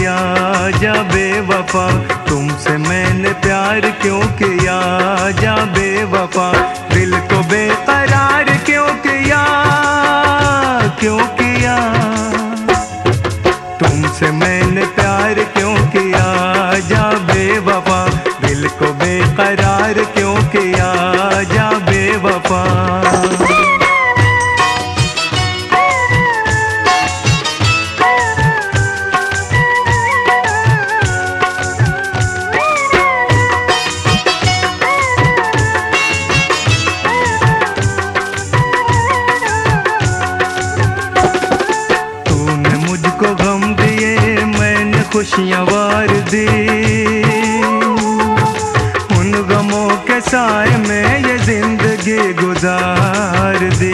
जा बेवफा, तुमसे मैंने प्यार क्यों किया जा बेवफा, दिल को बेकरार क्यों किया, क्यों किया, तुमसे मैंने प्यार क्यों किया जा बेवफा, दिल को बेकरार क्यों किया जा बेवफा। खुशियाँ वार दी, उन गमों के साए में ये जिंदगी गुजार दी।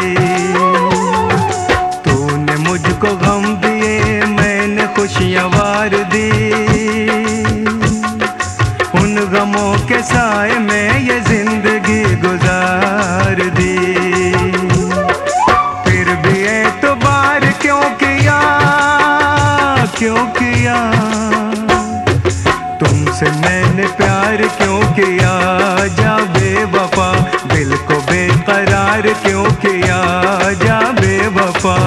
तूने मुझको गम दिए, मैंने खुशियाँ वार दी, उन गमों के साए में ये जिंदगी गुजार दी। फिर भी एतबार क्यों किया, क्यों किया, तुमसे मैंने प्यार क्यों किया जा बेवफा, दिल को बेकरार क्यों किया जा बेवफा।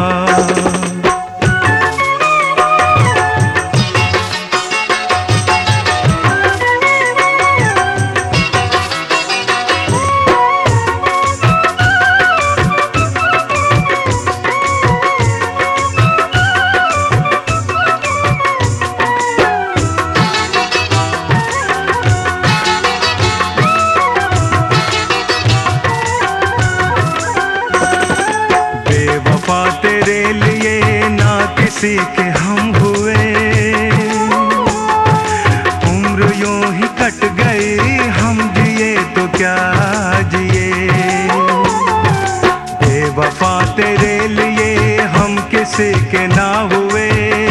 तेरे लिए ना किसी के हम हुए, उम्र यूं ही कट गई, हम जिए तो क्या जिए। बेवफा तेरे लिए हम किसी के ना हुए,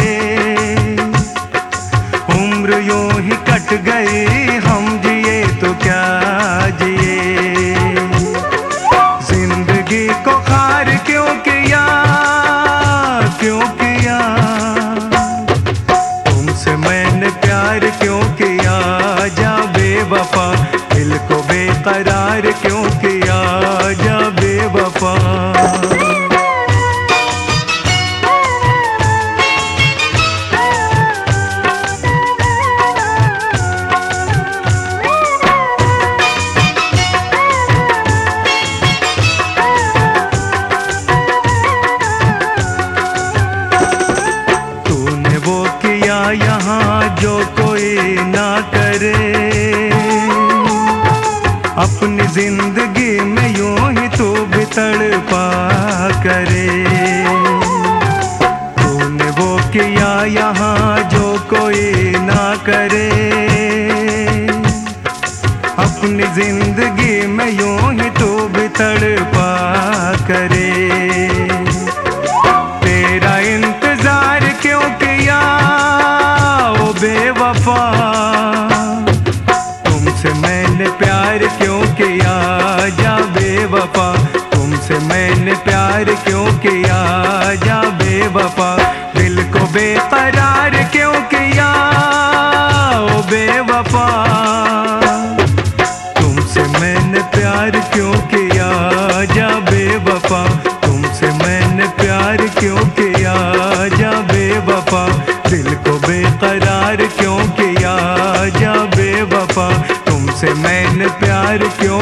उम्र यूं ही कट गई, हम जिए तो क्या जिए। जिंदगी को खार क्यों किया, क्यों किया, तुमसे मैंने प्यार क्यों किया जा बेवफा, दिल को बेकरार क्यों किया जा बेवफा। यहाँ जो कोई ना करे, अपनी जिंदगी में यूं ही तू भी तड़पा करे। तूने वो किया यहाँ जो कोई ना करे, अपनी जिंदगी में यूं ही तू भी तड़पा करे। तेरा इंतजार क्यों किया बेवफा, तुमसे मैंने प्यार क्यों किया जा बेवफा, तुमसे मैंने प्यार क्यों किया जा बेवफा, दिल को बेकरार क्यों किया ओ बेवफा, तुमसे मैंने प्यार क्यों किया जा बेवफा, तुमसे मैंने प्यार क्यों किया जा बेवफा, दिल को बेकरार क्यों किया जा बेवफा, तुमसे मैंने प्यार क्यों